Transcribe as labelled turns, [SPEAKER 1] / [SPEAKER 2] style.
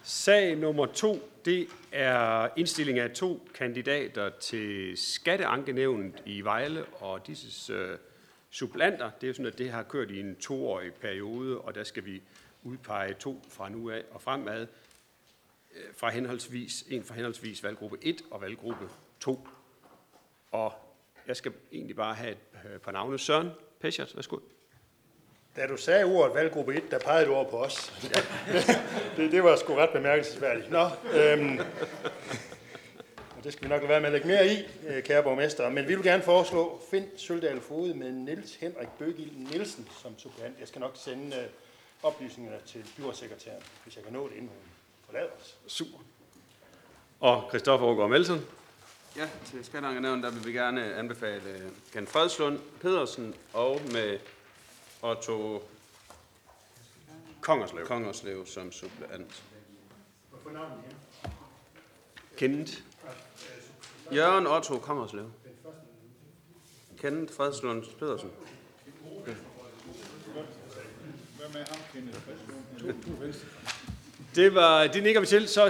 [SPEAKER 1] Sag nummer 2, det er indstilling af 2 kandidater til Skatteankenævnet i Vejle, og disses supplanter. Det er jo sådan, at det har kørt i en 2-årig periode, og der skal vi udpege 2 fra nu af og fremad, en fra henholdsvis valggruppe 1 og valggruppe 2. Og jeg skal egentlig bare have et par navne. Søren Peschert, værsgo.
[SPEAKER 2] Da du sagde ordet valggruppe 1, der pegede du over på os. det var sgu ret bemærkelsesværdigt. Nå, det skal vi nok lade være med at lægge mere i, kære borgmester. Men vi vil gerne foreslå Finn Søldal Fode med Niels Henrik Bøgild Nielsen som suppleant. Jeg skal nok sende oplysningerne til byrådssekretæren, hvis jeg kan nå det, inden hun forlader os.
[SPEAKER 1] Super. Og Christoffer Aagaard Melson.
[SPEAKER 3] Ja, til Skatteankenævnet, der vil vi gerne anbefale Ken Fredslund Pedersen og med Otto Kongerslev som suppleant.
[SPEAKER 2] Hvorfor navnet her?
[SPEAKER 1] Kenneth.
[SPEAKER 3] Jørgen Otto Kongerslev. Kenneth Fredslund Pedersen.
[SPEAKER 4] Hvad med ham, Kenneth Fredslund?
[SPEAKER 1] Det nikker vi til. Så